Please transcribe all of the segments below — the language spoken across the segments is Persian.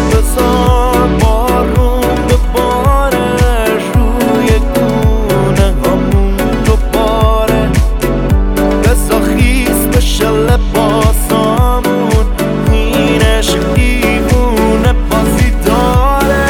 بذار بارون بباره روی گونه همون دوباره، بذار خیس بشه لباسامون، این عشق دیوونه بازی داره.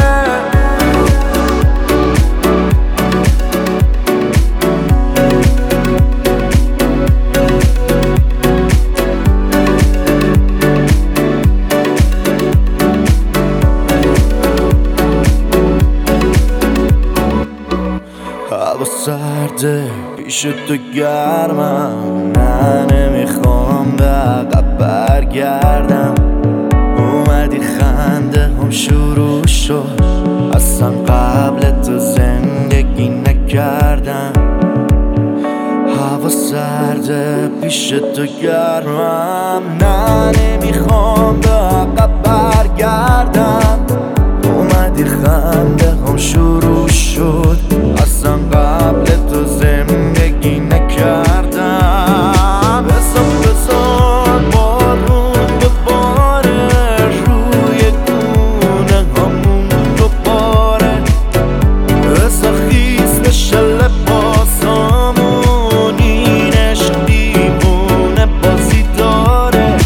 هوا سرده پیش تو گرمم، نه نمیخوام به عقب برگردم. اومدی خنده هم شروع شد، اصلا قبل تو زندگی نکردم. هوا سرده پیش تو گرمم، نه نمیخوام به عقب برگردم. اومدی خنده هم شروع شد، اصلا قبل تو زندگی نکردم. بذار بارون بباره روی گونه همون دوباره، بذار خیس بشه لباسامون، این عشق دیوونه بازی داره.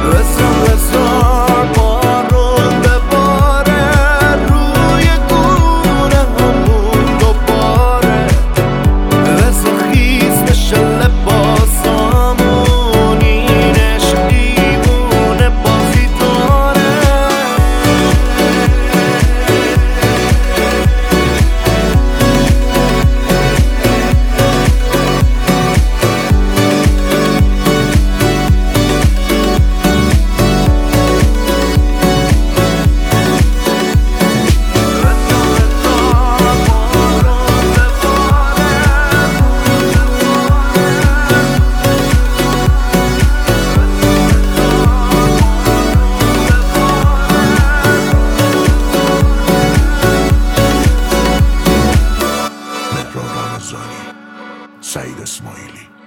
بذار بارون بباره روی گونه همون دوباره، بذار خیس بشه لباسامون، این عشق دیوونه بازی داره. مهران رمضانی، سعید اسماعیلی.